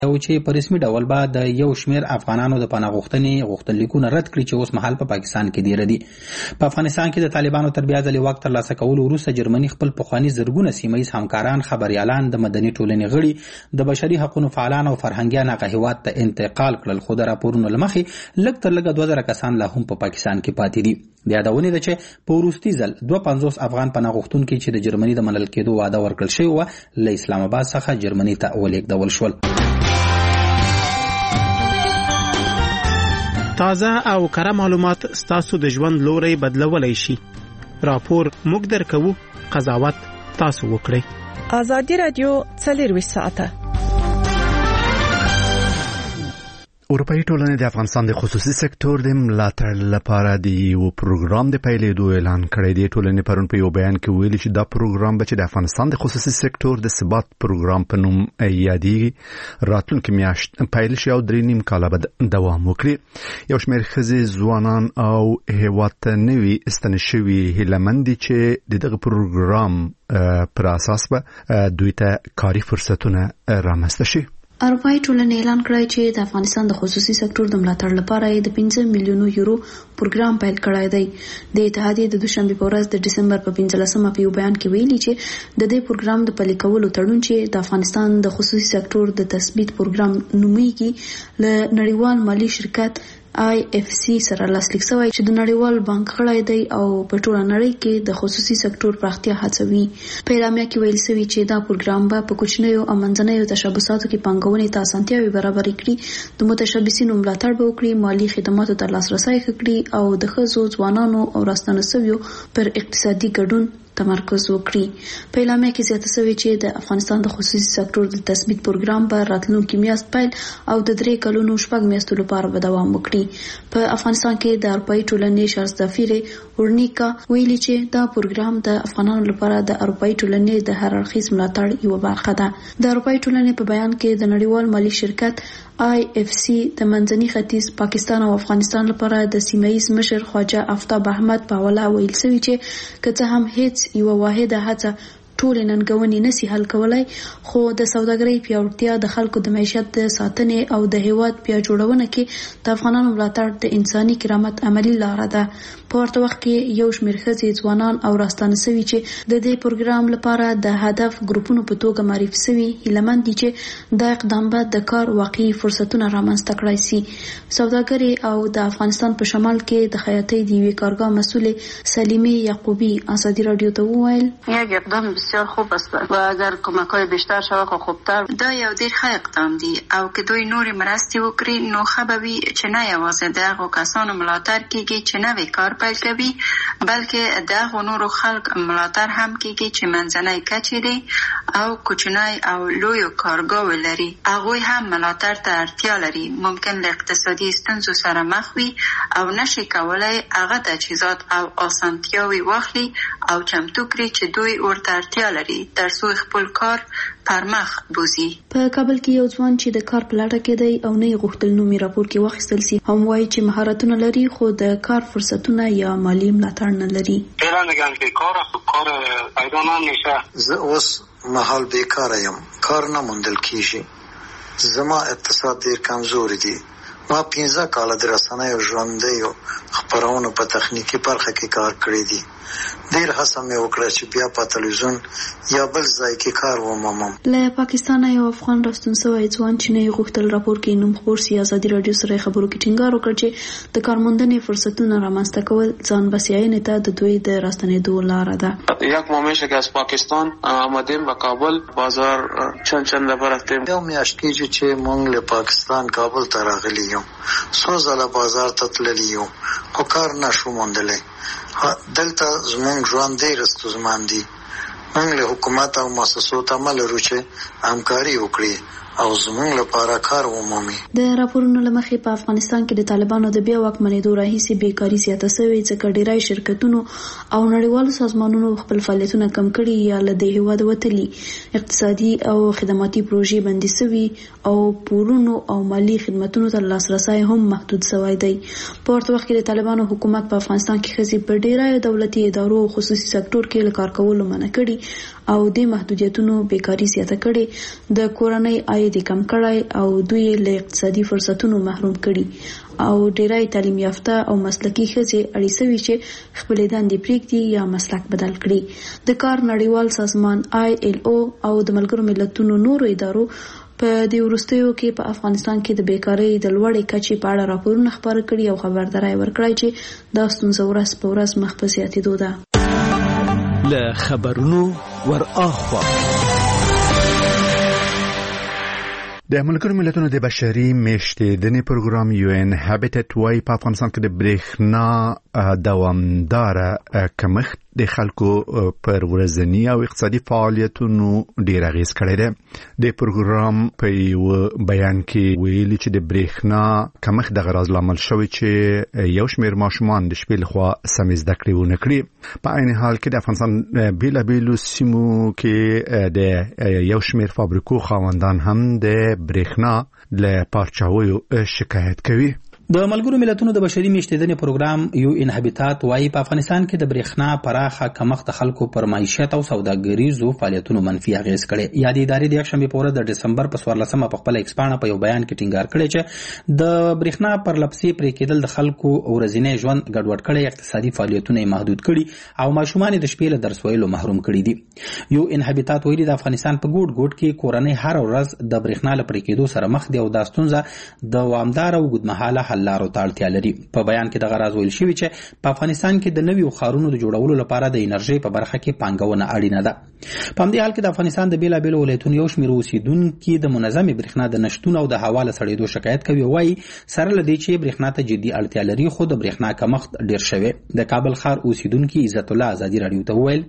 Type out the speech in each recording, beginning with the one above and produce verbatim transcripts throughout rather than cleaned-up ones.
او چې په رسمي ډول به د یو شمیر افغانانو د پناه غوښتنې غوښتنلیکونه رد کړي چې اوس مهال په پاکستان کې دی ردي. په افغانستان کې د طالبانو تر بیا ځلې واک ترلاسه کولو وروسته جرمني خپل پخواني زرګونه سیمه ییز همکاران، خبريالان، د مدني ټولنې غړي، د بشري حقوقو فعالان او فرهنګیان هغه هیواد ته انتقال کړل، خو د راپورونو له مخې لږ تر لږه دوه زره کسان لا هم په پاکستان کې پاتې دي. د یادونې ده چې په وروستي ځل دوه پنځوس افغان پناه غوښتونکي چې د جرمني د منل کېدو وعده ورکړل شوې وه له اسلام آباد څخه جرمني ته ولېږدول شول. تازه او کره معلومات ستاسو د ژوند لوري بدلولای شي. راپور موږ درکوو، قضاوت تاسو وکړئ. ازادي رادیو څلرویشت ساعته. اروپایي ټولنې د افغانستان د خصوصي سکتور د ملاتړ لپاره د یو پروګرام د پیلېدو اعلان کړی دی. ټولنې پرون په یو بیان کې ویلي چې دا پروګرام به چې د افغانستان د خصوصي سکتور د ثبات پروګرام په نوم یادېږي راتلونکي میاشت پیل شي او درې نیم کاله به دوام وکړي. یو شمېر ښځې، ځوانان او هېواد ته نوي ستنې شوي هیلهمند دي چې د دغه پروګرام پر اساس به دوی ته کاري فرصتونه رامنځته شي. اروپایي ټولنې اعلان کړی چې د افغانستان د خصوصي سکتور د ملاتړ لپاره د پنځه میلیونو یورو پروګرام پیل کړی دی. د اتحادیې د دوشنبه په ورځ د دسمبر په پنځلسمه په یو بیان کې ویلي چې د دې پروګرام د پلي کولو تړون چې د افغانستان د خصوصي سکتور د تثبیت پروګرام نومیږي له نړیوال مالی شرکت آی اف سی سره لاسلیک شوی چې د نړیوال بانک غړی دی او په ټوله نړۍ کې د خصوصي سکتور پراختیا هڅوي. په اعلامیه کې ویل شوی چې دا پروګرام به په کوچنیو او منځنیو تشبثاتو کې پانګونې ته اسانتیاوې برابرې کړي، د متشبثینو ملاتړ به وکړي، مالی خدماتو ته لاسرسی کړي او د ښځو، ځوانانو او راستنه شویو پر اقتصادي ګډون تمرکز وکړي. په اعلامیه کې زیاته شوی چې د افغانستان د خصوصي سکتور د تثبیت پروګرام په راتلونکي میاشت پیل او د درې کلونو شپږ میاشتو لپاره به دوام وکړي. په افغانستان کې د اروپایي ټولنې شارستافیر ورنیکا ویلي چې دا پروګرام د افغانانو لپاره د اروپایي ټولنې د هررخیز ملاتړ یوه برخه ده. د اروپایي ټولنې په بیان کې د نړیوال مالی شرکت آی اف سی د منځني ختیځ، پاکستان او افغانستان لپاره د سیمه ییز مشر خواجه آفتاب احمد په حواله ویل شوی چې که څه هم هیڅ یو واحده هڅه ټول ننګونې نسی حل کولای، خو د سوداګرۍ پیاوړتیا، د خلکو د معیشت د ساتنې او د هیواد بیا جوړونه کې د افغانانو ملاتړ د انساني کرامت عملی لاره ده. په ورته وخت کې یو شمېر ښځې، ځوانان او راستانه شوي چې د دې پروګرام لپاره د هدف ګروپونو په توګه معرفي شوي هیلهمند دي چې دا اقدام به د کار واقعي فرصتونه رامنځته کړای شي. سوداګرې او د افغانستان په شمال کې د خیاطۍ د یوې کارګاه مسئول سلیمه یعقوبی ازادي رادیو ته وویل: یک اقدام بسیار خوب است و اگر کمک‌های بیشتر شود خو خوبتر. دا یو ډیر ښه اقدام دی او که دوی نور مرستې وکړي نو ښه به وي چې نه یوازې د هغو کسانو ملاتړ کیږي چې نوی کار پیل کوي، بلکې د هغو نورو خلک ملاتړ هم کیږي چې منځنۍ کچې دي او کوچنی او لویو کارګاو لري. هغوی هم ملاتړ ته اړتیا لري. ممکن له اقتصادي ستونزو سره مخ وي او نشي کولای هغه تجهیزات او اسانتیاوې واخلي او چمتو کړي چې دوی ورته اړتیا لري تر څو خپل کار پرمخ بوزي. په کابل کې یو ځوان چې د کار په لټه کې دی او نه یې غوښتل نومي راپور کې واخیستل شي هم وایي چې مهارتونه لري خو د کار فرصتونه یا مالی ملاتړ نه لري. فعلا میگن که کار کار پیدا نمیشه. زه اوس محل بیکاره یم، کار نه موندل کیږي. زما اقتصاد ډیر کمزور دی. ما پنځه کاله د رسنیو ژوندیو خپرونو په تخنیکی برخه کې کار کړی دی. ډیر هڅه مې وکړه چې بیا په تلویزیون یا بل ځای کې کار ومومم. له پاکستان یو افغان راستون شوی ځوان چې نه غوښتل راپور کې نوم خپور سي ازادي رادیو سره خبرو کې ټینګار وکړ چې د کارموندنې فرصتونه رامنځته کول ځان بسیاینې ته د دوی د راستنېدو لاره ده. یک ما میشه که از پاکستان آمدیم به کابل بازار چند چند نفر رفتیم. یو میاشت کېږي چې موږ له پاکستان کابل ته راغلي یو. څو ځله بازار ته تللی یو خو کار نشو موندلی. دلته زمونږ ژوند ډېر ستونزمن دی. موږ له حکومت او مؤسسو تمه لرو چې همکاري وکړي او زمونږ لپاره کار ومومي. د راپورونو له مخې په افغانستان کې د طالبانو د بیا واکمنېدو راهیسې بیکاري زیاته شوې، ځکه ډیری شرکتونو او نړیوالو سازمانونو خپل فعالیتونه کم کړي یا له دې هېواده وتلي. اقتصادي او خدماتي پروژې بندي شوي او پورونو او مالي خدمتونو ته لاسرسی هم محدود شوی دی. په ورته وخت کې د طالبانو حکومت په افغانستان کې ښځې په ډیری دولتي ادارو او خصوصي سکتور کې له کار کولو منع کړي او د محدودیتونو بیکاري زیاته کړي. د کورنۍ عاید عواید کم کړای او دوی له اقتصادي فرصتونو محروم کړي او ډیری تعلیم یافته او مسلکي ښځې اړ شوي چې خپل دندې پریږدي یا مسلک بدل کړي. د کار نړیوال سازمان آی ایل او او د ملګرو ملتونو نورو ادارو په دې وروستیو کې په افغانستان کې د بیکارۍ د لوړې کچې په اړه راپورونه خپاره کړي او خبرداری ورکړی چې دا ستونزه ورځ په ورځ مخ په زیاتېدو ده. له خبرونو ور اخوا د ملګرو ملتونو د بشري میشتېدنې پروګرام یو ان هابیټټ وايي په افغانستان کې د برېښنا دوامداره کمښت د خلکو پر ورځني او اقتصادي فعالیتونو ډیر اغیز کړی دی. د پروګرام په یو بیان کې ویلي چې د برېښنا کمښت د غرض لامل شوی چې یو شمېر ماشومان د شپې لخوا سمې زده کړې ونه کړي. په عین حال کې د افغانستان بیلابیلو سیمو کې د یو شمېر فابریکو خاوندان هم د برېښنا له پارچاویو شکایت کوي. د ملګرو ملتونو د بشري میشتېدنې پروګرام یو ان هابیټات وايي په افغانستان کې د برېښنا پراخه کمښت خلکو پر معیشت او سوداګریزو فعالیتونو منفي اغیز کړي. یا د ادارې د یکشنبه په ورځ د ډسمبر په څوارلسمه په خپل ایکسپانه په یو بیان کې ټینګار کړی چې د برېښنا پر لپسې پرې کېدل د خلکو ورځنی ژوند ګډوډ کړي، اقتصادي فعالیتونه محدود کړي او ماشومان د شپې له درس ویلو محروم کړي دي. یو ان هابیټات ویلي د افغانستان په ګوټ ګوټ کې کورنۍ هر ورځ د برېښنا له پرې کېدو سره مخ دي او دا ستونزه د دوامدار او اوږدمهاله حل لارو ته اړتیا لري. په بیان کې د غرض ویل شوی چې په افغانستان کې د نویو ښارونو د جوړولو لپاره د انرژي په برخه کې پانګونه اړینه ده. په همدې حال کې د افغانستان د بیلابیلو ولایتونو یو شمېر اوسیدونکي د منظمې برېښنا د نشتون او د هوا له سړېدو شکایت کوي. وایي سره له دې چې برېښنا ته جدي اړتیا لري خو د برېښنا کمښت ډیر شوی. د کابل ښار اوسیدونکي عزت الله ازادي راډیو ته وویل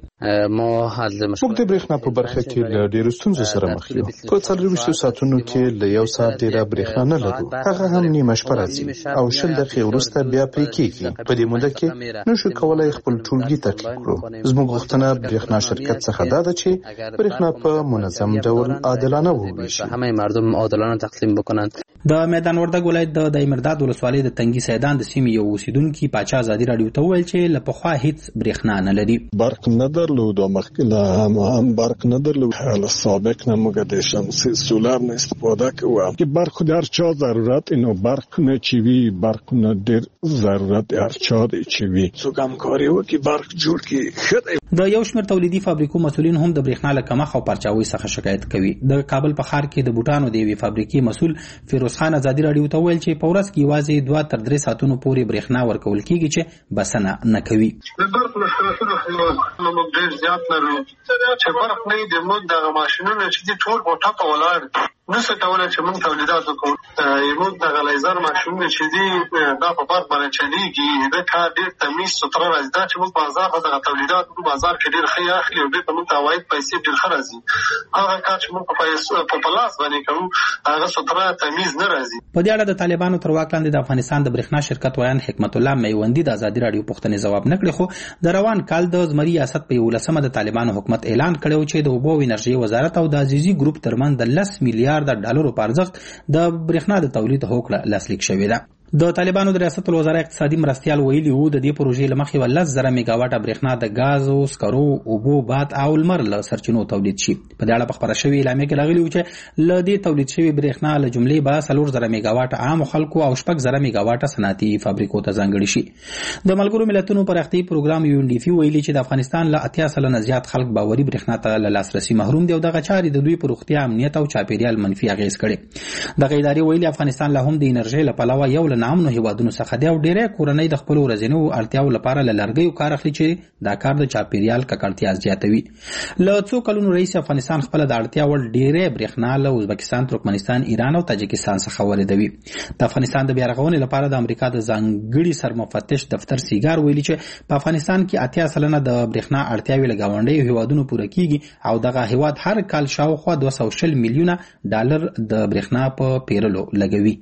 موږ د برېښنا په برخه کې له ډیرو ستونزو سره مخ یو. په څلورویشتو ساعتونو کې له یو ساعت ډیره برېښنا نه لرو، هغه هم نیمه شپه راځي او شل دقیقې وروسته بیا پرې کېږي. په دې موده کې نشو کولای خپل ټولګي ترتیب کړو. زموږ غوښتنه برېښنا شرکت څخه دا ده چې برېښنا په منظم ډول عادلانه وویشي، همه مردم عادلانه تقسیم بکنند. د میدان وردګ ولایت د دایمرداد ولسوالۍ د تنګي سیدان د سیمې یو اوسیدونکي پاچا ازادي راډیو ته وویل چې له پخوا هیڅ برېښنا نه لري. برق نه درلود او مخکې له هم هم برق نه درلود. حالا سابق نه موږ د شمسي سولار نه استفاده کوو که برق در چا ضرورت اینو برق نه چوي برق نه ډېر ضرورت هر چا دی چوي څوک هم کار وکړي برق جوړ کړي ښه. د یو شمېر تولیدي فابریکو مسولین هم د برېښنا له کمښت او پرچاوۍ څخه شکایت کوي. د کابل په ښار کې د بوټانو د یوې فابریکې مسول فیروز خان ازادي راډیو ته ویل چې په ورځ کې یوازې دوه تر درې ساعتونو پورې برېښنا ورکول کېږي چې بسنه نه کوي. د برق مشکلاتونه خو موږ ډېر زیات لرو چې برق نه د موږ دغه ماشینونه چې دي ټول په ټاپه ولاړ نسو کولای چې موږ تولیدات وکړو. موږ د غلیزر ماشینونه چې دي دا په برق باندې چلیږي د کار ډېر تمیز ستره راځي. دا چې موږ بازار ته دغه تولیدات په بازار کې ډېر ښه اخلي او ډېر په موږ عواید پیسې ډېر ښه راځي. هغه کار چې موږ په پیسو په پلاس باندې کوو هغه ستره تمیز نه راځي. په دې اړه د طالبانو تر واک لاندې د افغانستان د برېښنا شرکت ویان حکمت الله میوندي د ازادي راډیو پوښتنې ځواب نه کړي، خو د روان کال د زمري ریاست په یولسمه د طالبانو حکومت اعلان کړی چې د اوبو او انرژي وزارت او د عزیزي ګروپ ترمنځ د لس میلیارډ ډالرو په ارزښت د برېښنا د تولید هوکړه لاسلیک شوې ده. د طالبانو د ریاست الوزرا اقتصادي مرستیال ویلي وو د دې پروژې له مخې ولس زره میگاواټه برېښنا د غاز او سکرو اوبو باد او لمر له سرچینو تولید شي. په دې اړه په خبره شوې اعلامیه کې راغلی و چې له دې تولید شوی برېښنا له جملې به څلور زره میگاواټه عام خلکو او شپږ زره میگاواټه صنعتي فابریکو ته ځانګړي شي. د ملګرو ملتونو پراختیايي پروګرام یو ان ډي پی ویلي چې د افغانستان له اتیا سلنه زیات خلک باوري برېښنا ته له لاسرسي محروم دي او دغه چارې د دوی پر روغتیا، امنیت او چاپیریال منفي اغیز کړي. دغه ادارې ویلي افغانستان له هم د انرژي له پلوه یو له نامنو هیوادونو څخه دی او ډېری کورنۍ د خپل ورځنیو اړتیاو لپاره له لرګیو کار اخلي چې دا کار د چاپیریال ککړتیا زیاتوي. له څو کلونو رئیس افغانستان خپل د اړتیا وړ ډېری برېښنا له ازبکستان، ترکمنستان، ایران او تاجکستان څخه واردوي. د افغانستان د بیارغونې لپاره د امریکا د ځانګړي سرمفتش دفتر سیګار ویلي چې په افغانستان کې اتیا سلنه د برېښنا اړتیاوې له ګاونډیو هیوادونو پوره کیږي او دغه هیواد هر کال شاوخوا دوه سوه شل میلیونه ډالر د برېښنا په پیرلو لګوي.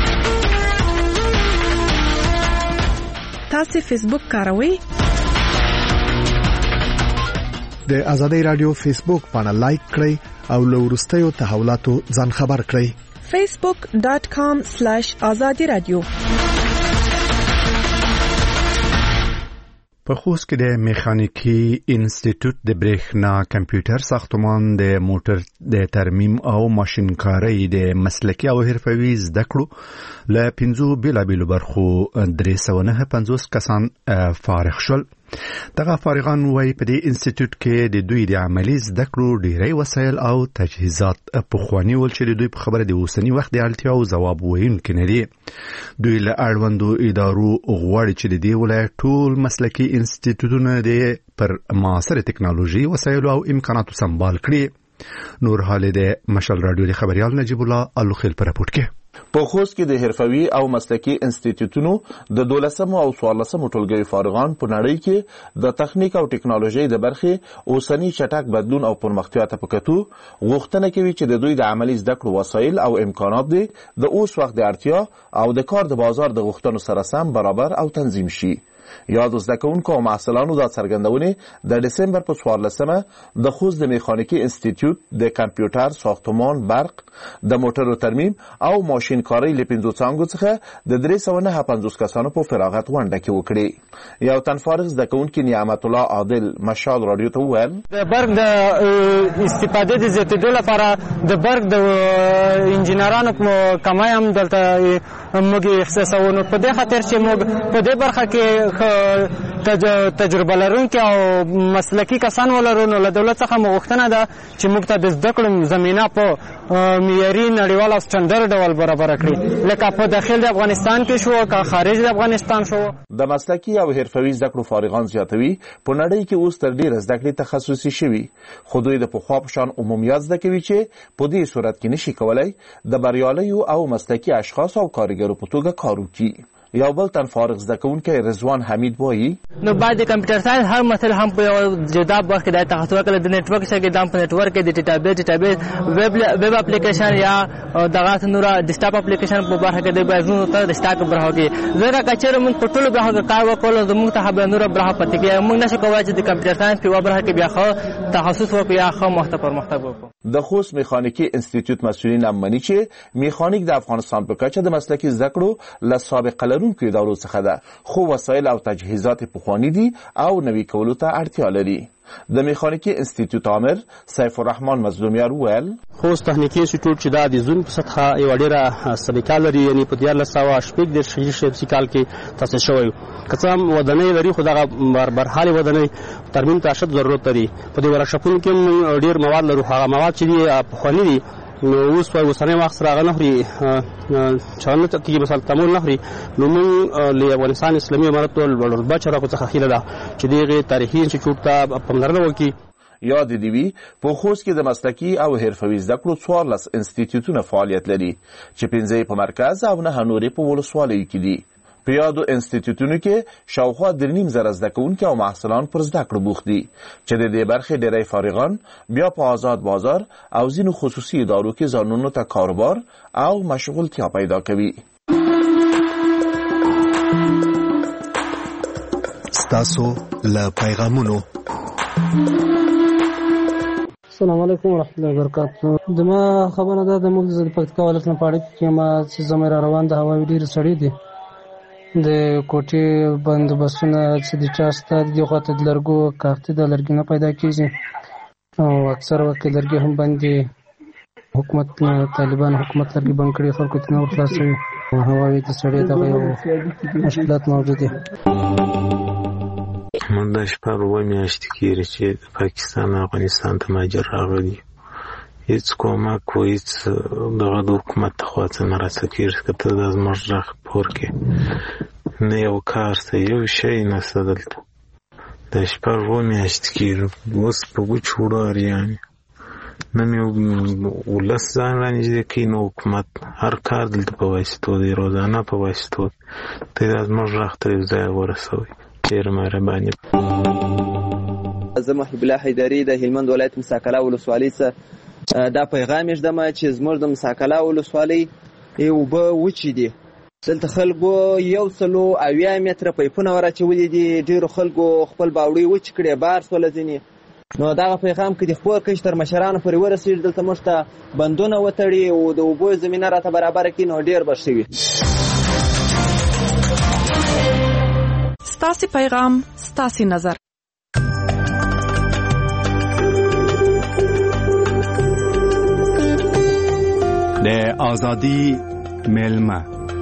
تاسو فیسبوک کاروئ؟ د ازادي رادیو فیسبوک باندې لایک کړئ او له وروستیو تحولاتو ځان خبر کړئ. facebook dot com slash azadi radio په خوست کې د میخانیکي انسټیټیوټ د برېښنا کمپیوټر ساختمان د موټر د ترمیم او ماشینکارۍ د مسلکي او حرفوي زده کړو له پنځو بېلابېلو برخو درې سوه نهه پنځوس کسان فارغ شول. دغه فارغان وایي په دې انسټیټیوټ کې د دوی د عملي زده کړو ډېری وسایل او تجهیزات پخواني ول چې د دوی په خبره د اوسني وخت د اړتیاو ځواب ویونکي نه دي. دوی له اړوندو ادارو غواړي چې د دې ولایت ټول مسلکي انسټیټیوټونه د پر معاصره ټکنالوژي وسایلو او امکاناتو سمبال کړي. نور حال د مشال رادیو د خبريال نجیب الله الوخیل پر راپورټ کې په خوست کې د حرفوي او مسلکي انسټیټیوټونو د دولسمو او څوارلسمو ټولګیو فارغان په نړۍ کې د تخنیک او ټکنالوژي د برخې اوسني چټک بدلون او پرمختیا ته په کتو غوښتنه کوي چې د دوی د عملي زده کړو وسایل او امکانات د اوس وخت د اړتیا او د کار د بازار د غوښتنو سره سم برابر او تنظیم شي. یاد زده کوونکو او محصلانو د څرګندونې د دسمبر په څوارلسمه د خوست د میخانیکي انسټیټیوټ د کمپیوټر ساختمان برق د موټرو ترمیم او ماشینکارۍ له پنځو څانګو څخه د درې سوه نهه پنځوس کسانو په فراغت غونډه کې وکړي. یو تن فارغ زده کوونکي نعمت الله عادل مشال رادیو ته وویل د برق د استفادې د زیاتېدو لپاره د برق د انجینرانو کمای هم دلته موږ احساسوو. نو په دې خاطر چې موږ په دې برخه کې تجربه لرونکي او مسلکي کسان ولرو نو له دولت څخه مو غوښتنه ده چې موږ ته د زده کړو زمینه په معیاري نړیوال او سټنډرډ ډول برابر کړي، لکه په داخل د افغانستان کې شو که خارج د افغانستان شو. د مسلکي او حرفوي زده کړو فارغان زیاتوي په نړۍ کې اوس تر ډیره زده کړې تخصصي شوي، خو دوی د پخوا په شان عمومیت زده کوي چې په دې صورت کې نشي کولای د بریالیو او مسلکي اشخاص او کارګرو په توګه کار وکړي. یو بل تن فارغ زده کوونکی رضوان حمید وایي نو باید د کمپیوټر ساینس هر مثل هم په یو جدا برخه کې د تخصص وکړي، د نیټورک څخه د په نیټورک کې د ډیټابیس ډیټابیس ویب ویب اپلیکیشن یا دغه نور ډیسکټاپ اپلیکیشن په برخه کې د بازو ته د سٹاک برخه کې زړه کچره موږ په ټولو برخه کې کار وکړو، زموږ ته به نور برخه پاتې کې موږ نشو کولای چې د کمپیوټر ساینس په برخه کې بیا خو تخصص وکړو یا خو محتوا پرمختګ وکړو. د خوست میخانیکي انسټیټیوټ مسؤلین هم مني چې میخانیک د افغانستان په کچه د مسلکي زده کړو له سابقه لرونکو ادارو څخه ده، خو وسایل او تجهیزات پخوانی دي او نوي کولو ته اړتیا لري. د میخانیکي انسټیټیوټ عامر سیف الرحمن مظلومیار ویل خوست تخنیکي انسټیټیوټ چې د زون په سطحه یو ډیره سابقه لري، یعنی په دیارلس سوه شپږ دېرش شپږ کال کې تاسیس شوی، که څه هم ودانۍ لري خو دغه برحالې ودانۍ ترمیم ته اشد ضرورت لري. په دې ورکشاپونو کې ډیر مواد لرو، هغه مواد چې دي پخواني دي نو اوس په اوسنی وخت سره هغه نه خوري چانه ته کېږي، مثلا تمول نه خوري. نو موږ له افغانستان اسلامي امارت رتبه چارواکو څخه هیله ده چې دغه تاریخي انسټیټیوټ ته پاملرنه وکړي. یاد دی وی په خوست کې د مسلکي او حرفوي زده کړو څوارلس انسټیټیوټونه فعالیت لري چې پنځه په مرکز او نه نورې په ولسوالیو کې دي. په یادو انسټیټیوټونو کې شاوخوا درې نیم زره زده کوونکي او محصلان پر زده کړو بوخت دي چې د دې برخې ډېری فارغان بیا په آزاد بازار او ځینو خصوصي ادارو کې ځانونو ته کاروبار او مشغولتیا پیدا کوي. ستاسو له پیغامونو السلام علیکم ورحمۃ اللہ وبرکاتہ. دما خبره ده د موږ د پکتیکا ولایت نه پاړې کې ما چې زموږ روان د هواوی ډیر سړی دي د کوټې بندوبستونه چې د چاسته د خواته د لرګو کارت د لرګي نه پیدا کیږي او اکثر وخت لرګي هم باندې حکومت طالبان حکومت لرګي بند کړي، خلکو ته نور خلاصوي. هواوی د سړی دغه یو مشکلات موجود دي. موږ د شپږ اووه میاشتې کېږي چې د پاکستان افغانستان ته مهاجر راغلي، هېڅ کومک و هېڅ دغه د حکومت لخوا څه نه راڅکېږي، که ته دا زموږ غږ پور کې نه یو کار ته یو شی نشته دلته. د شپږ اووه میاشتې کېږي اوس په وچ وړو اریانې نه مې ولس ځان رانږدې کوي نه حکومت، هر کار دلته په واسطو دی، روزانه په واسطو. ته دا زموږ غږ ته یو ځای ورسوئ. ډېره مهرباني. زه محب الله حیدري د هلمند ولایت مساکله ولسوالۍ څخه دا پیغام ږدم چې زموږ د مساکله ولسوالۍ اوبه وچې دي. دلته خلکو یو سلو اویا متره پیپونه وراچولي دي، ډېرو خلکو خپل باوړۍ وچې کړې، بار سوله ځینې. نو دغه پیغام که د خپور کشتر مشرانو پورې ورسېږي دلته موږ ته بندونه وتړي او د اوبو زمینه راته برابره کړي نو ډېر به ښه وي. ستاسو پیغام ستاسو نظر. د ازادي میلمه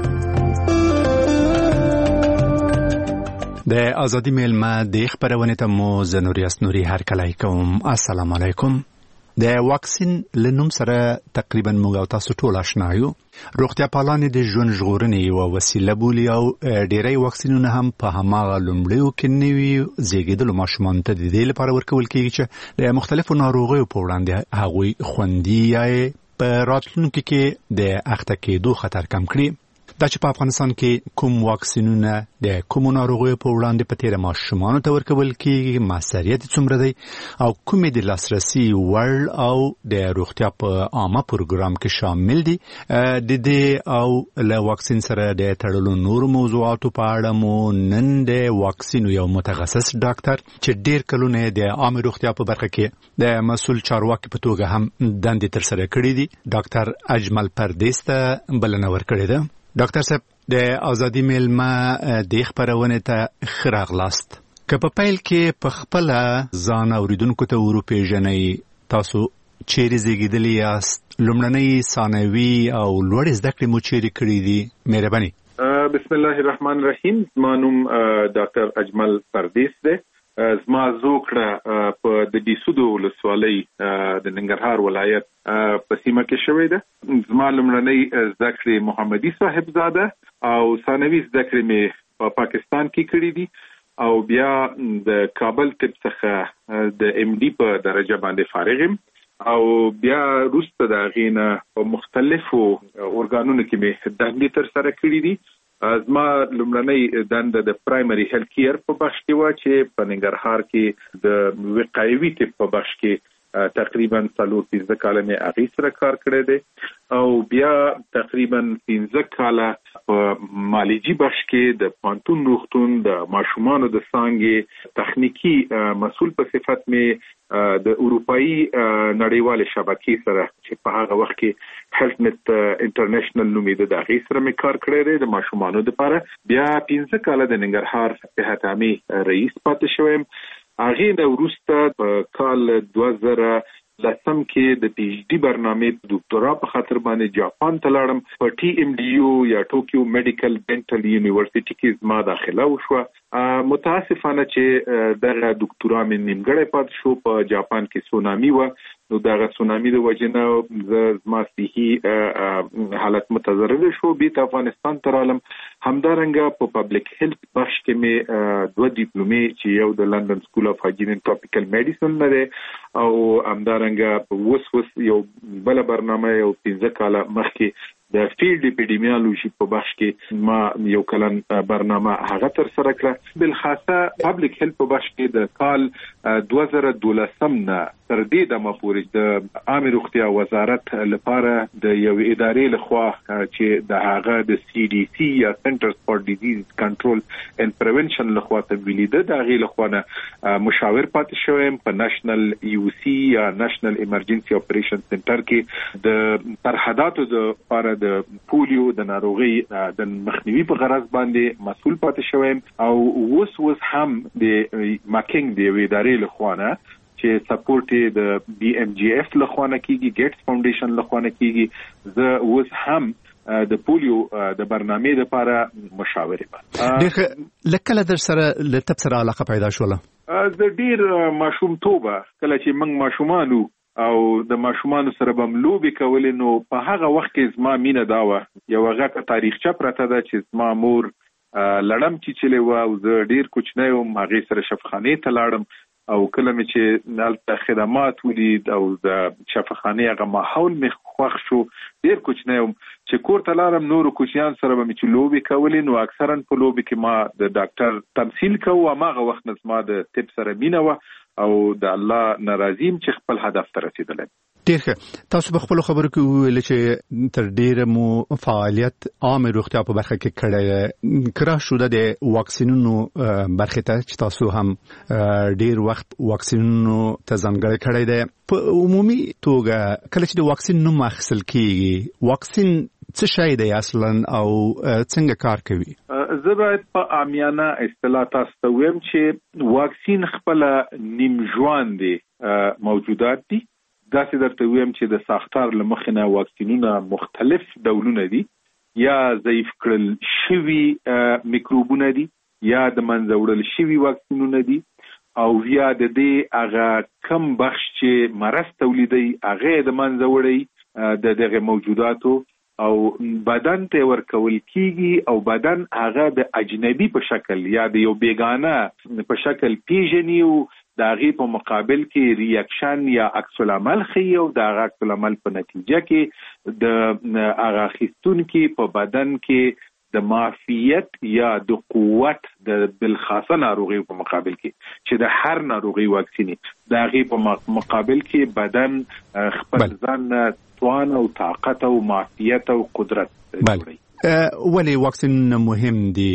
د ازادي میلمه د خبرونه ته مو زنوریاس نوري هر کله کوم. السلام علیکم. د واکسین لنوم سره تقریبا موږ او تاسو ټول آشنا یو. روغتیا پالان د ژوند ژغورنې یو وسیله بولي او ډیری واکسینونه هم په هماغه لومړیو کې نوي زیږیدلو ماشومان ته د دې لپاره ورکول کېږي چې د مختلفو ناروغیو په وړاندې هغوی خوندي یا په راتلونکي کې د اخته کېدو خطر کم کړي. دا چې په افغانستان کې کوم واکسینونه د کوم ناروغیو په وړاندې په تیره ماشومانو ته ورکول کېږي، موثریت څومره دی او کومې د لاسرسي وړ او د روغتیا په عامه پروګرام کې شامل دي، د دې او له واکسین سره د تړلو نورو موضوعاتو په اړه مو نن د واکسین یو متخصص ډاکټر چې ډېر کلونه د عامه روغتیا په برخه کې د مسؤل چارواکي په توګه هم دندې ترسره کړې دي، ډاکټر اجمل پردیس ته بلنه ورکړې ده. ډاکټر صاحب، د ازادي میلمه د خبرونه ته ښه راغلاست. که په پیل کې په خپل ځان اوریدونکو ته وروپېژنئ، تاسو چیرې زیږیدلي یاست، لومړنۍ ثانوي او لوړې زده کړې مو چیرې کړې دي؟ مهرباني. بسم الله الرحمن الرحیم. زما نوم ډاکټر اجمل پردیس دی. زما زوکړه په د بیسودو ولسوالۍ د ننګرهار ولایت په سیمه کې شوې ده. زما لومړنۍ زده کړې محمدي صاحبزاده او ثانوي زده کړې مې په پاکستان کې کړې دي او بیا د کابل طب څخه د ایم ډي په درجه باندې فارغ یم او بیا وروسته د هغې نه په مختلفو ارګانونو کې مې دندې ترسره کړې دي. زما لومړنۍ دنده د پرایمري هیلث کیر په بخش کې وه چې په ننګرهار کې د وقایوي طب په بخش کې تقریبا څلور پنځه کاله مې هغې سره کار کړی دی او بیا تقریبا پنځه کاله په مالجي بخش کې د پوهنتون روغتون د ماشومانو د څانګې تخنیکي مسؤل په صفت مې د اروپایي نړیوالې شبکې سره چې په هغه وخت کې هیلث نت انټرنیشنل نومېده د هغې سره مې کار کړی دی د ماشومانو دپاره. بیا پنځه کاله د ننګرهار صحت عامې رئیس پاتې شویم. هغې نه وروسته په کال دوه زره لسم کې د پی ایچ ډي برنامې دکتورا په خاطر باندې جاپان ته لاړم. په ټي ام ډي یو یا ټوکیو میډیکل ډینټل یونیورسيټي کې زما داخله وشوه. متاسفانه چې دغه دکتورا مې نیمګړی پاتې شو. په جاپان کې سونامي وه، نو دغه سونامي د وجې نه زما صحي حالت متضرر شو. بیرته افغانستان ته رالم. همدارنګه په پبلک هیلث بخش کې مې دوه ډیپلومې چې یو د لندن سکول اف هایجین اینډ ټراپیکل میډیسن نه دی او همدارنګه اوس اوس یو بله برنامه یو پنځه کاله مخکې د فیلډ اپیډیمیولوژي په بخش کې ما یو کلن برنامه هغه ترسره کړه. بالخاصه پبلک هیلث په بخش کې د کال دوه زره دولسم نه تر دې دمه پورې د عامه روغتیا وزارت لپاره د یو ادارې لخوا چې د هغه د سی ډي سی یا سنټرز فار ډیزیز کنټرول اند پریونشن لخوا تمویلي ده، د هغې لخوا نه مشاور پاتې شویم. په نشنل یو سی یا نشنل ایمرجنسي اپریشن سنټر کې د سرحداتو لپاره د پولیو د ناروغي د مخنیوي په غرض باندې مسؤل پاتې شویم او اوس اوس هم د ماکینګ د یوې ادارې لخوا نه چې سپورټ د بی ام جی اف لخوا نه کیږي، ګیټس فاونډیشن لخوا نه کیږي. زه اوس هم د پولیو د برنامې لپاره مشاور یم. ډېر لکه در سره له تب سره علاقه پیدا شوله؟ د ډېر ماشومتوبه کله چې موږ ماشومانو او د ماشومانو سره به م لوبې کولې، نو په هغه وخت کې زما مینه دا وه، یوه غټه تاریخچه پرته ده چې زما مور لړم چیچلې وه او زه ډېر کوچنی وم. هغې سره شفاخانې ته لاړم او کله مې چې هلته خدمات ولید او د شفاخانې هغه ماحول مې خوښ شو، ډېر کوچنی وم چې کور ته لاړم. نورو کوچنیانو سره به مې چې لوبې کولې، نو اکثرا په لوبې کې ما د ډاکټر تمثیل کوو. هماغه وخت نه زما د طب سره مینه وه او د الله ناراضي یم چې خپل هدف ته رسېدلی. ډېر ښه. تاسو په خپلو خبرو کې وویل چې تر ډېره مو فعالیت عامه روغتیا په برخه کې کړی. که راشو د واکسینونو برخې ته چې تاسو هم ډېر وخت واکسینونو ته ځانګړی کړی دی، په عمومي توګه کله چې د واکسین نوم اخیستل کېږي، واکسین څه شی دی اصلا او څنګه کار کوي؟ زه باید په عامیانه اصطلاح تاسو ته ویم چې واکسین خپل نیم ژوند دي موجودات دي. داسې درته ویم چې د ساختار لمخې نه واکسینونه مختلف ډولونه دي، یا ضعیف کړل شوي میکروبونه دي، یا د منځه وړل شوي واکسینونه دي، او یا د دې هغه کم بخش چې مرض تولیدوي هغه د منځه وړي د دغه موجوداتو او بدن ته ورکول کیږي، او بدن هغه د اجنبي په شکل یا د یو بیگانه په شکل پیژني او د هغې په مقابل کې ریاکشن یا عکس العمل ښیي، او د هغه عکس العمل په نتیجه کې د هغه اخیستونکي په بدن کې د معافیت یا د قوت د بالخاصه ناروغیو په مقابل کې چې د هر ناروغي واکسیني د هغې په مقابل کې بدن خپل ځان توان او طاقت او معافیت او قدرت جوړوي. ولی واکسین مهم دی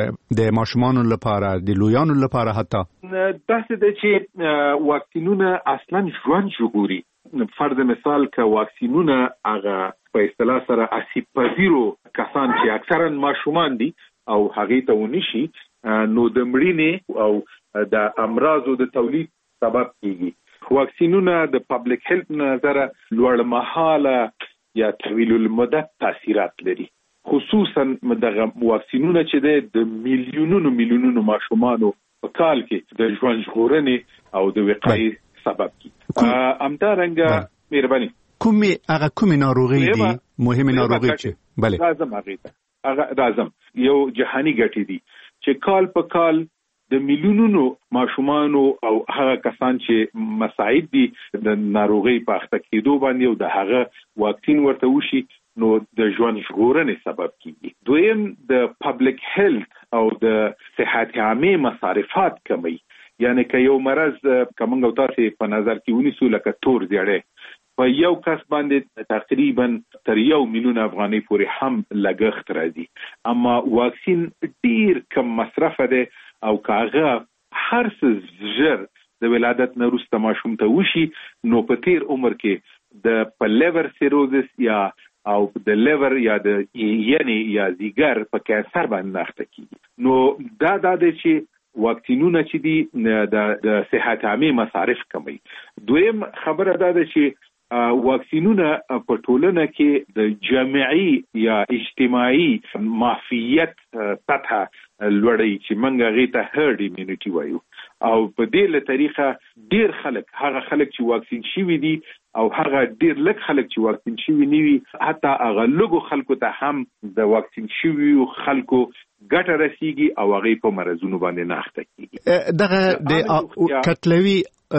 د ماشومانو لپاره، د لویانو لپاره؟ حتی داسې ده چې واکسینونه اصلا ژوند ژغوري. فرض مثال که واکسینونه هغه په اصطلاح سره آسیب پذیرو کسان چې اکثرا ماشومان دي او هغې ته ونشي، نو د مړینې او د امراضو د تولید سبب کیږي. واکسینونه د پبلک هیلث نظره لوړ مهاله یا طویل المدت تاثیرات لري، خصوصا دغه واکسینونه چې د میلیونونو میلیونونو ماشومانو په کال کې د ژوند ژغورنې او د وقایې سبب کیږي. همدارنګه مهرباني کومې هغه کومې ناروغي دي مهمه ناروغي چې بله راځم هغې ته هغه راځم یو جهاني ګټې دي چې کال په کال د میلیونونو ماشومانو او هغه کسان چې مساعد دي د ناروغي په اخته کېدو باندې او د هغه واکسین ورته وشي، نو د ژوند ژغورنې سبب کیږي. دویم د پبلک هیلث او د صحت عامه مصارفات کمی، یعنی که یو مرض کومنګ او تاسو په نظر کې ونیسو لکه تور زیړی، په یو کس باندې تقریبا تر یو میلیون افغانۍ پورې هم لګښت راځي، اما واکسین ډیر کم مصرف دی او کاغه هر څه ژر د ولادت نه وروسته ماشوم ته وشي، نو په تیر عمر کې د په لیور سیروزس یا او د لیور یا د یعنی یا زیګر په کانسر باندې اخته کیږي. نو دا د چې واکسینونه چې دي د صحت عامه مصارف کموي. دویم خبره دا ده چې واکسینونه په ټولنه کې د جمعي یا اجتماعي معافیت سطح لوړی چې منګه غي ته هرد ایمونټي وایو، او په دې له طریقه ډیر خلک هغه خلک چې واکسین شوي دي او هغه ډیر لږ خلک چې واکسین شوي نه وي، حتی هغه لږو خلکو ته هم د واکسین شوي خلکو ګټه رسیږي او هغه په مرزونو باندې نه اخته کیږي. دغه د کتلوي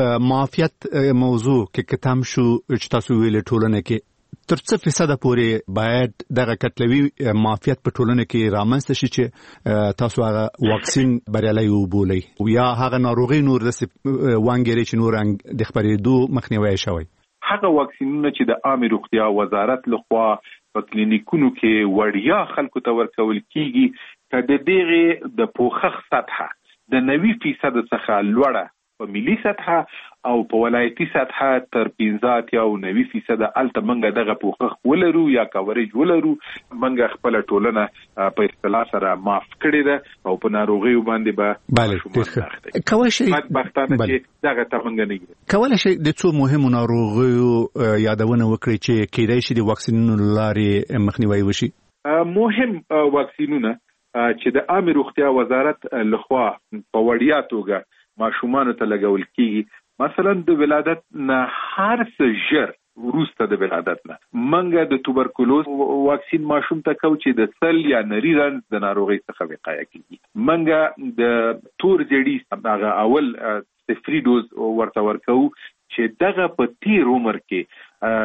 معافیت موضوع کې کتم شو چې تاسو ویل ټولنه کې تر څه فیصد پورې باید دغه کتلوي معافیت په ټولنه کې رامنځته شي چې تاسو هغه واکسین بریالي وبولئ، یا هغه ناروغي نور د وانګری چې نور د خپرېدو مخنیوي شوی؟ هغه واکسینونه چې د عامه روغتیا وزارت لخوا په کلینیکونو کې وړیا خلکو ته ورکول کیږي، که د دغه د پوښښ سطح د نوي فیصد څخه لوړه په ملي سطح او په ولایتي سطح تر پنځه یا نوي فیصد الته منګه دغه پوښښ ولرو یا کاورج ولرو، منګه خپل ټولنه په اصطلاح سره معاف کړی ده او په ناروغیو باندې به بله کولی شي بدبختانه چې دغه ته منګه نه کولی شي د څو مهمو ناروغیو یادونه وکړي چې کېدای شي د واکسینونو لارې مخنیوي وشي؟ مهم واکسینونه چې د عامه روغتیا وزارت لخوا په وړیا توګه ماشومان ته لګول کیږي، مثلا د ولادت نه هر څه ژر وروسته د ولادت نه منګه د توبرکلوز واکسین ماشوم ته کو چې د سل یا نری رنځ د ناروغۍ څخه وقایه کیږي، منګه د تور زیړی هغه اول صفري ډوز ورته ورکو چې دغه په تیر عمر کې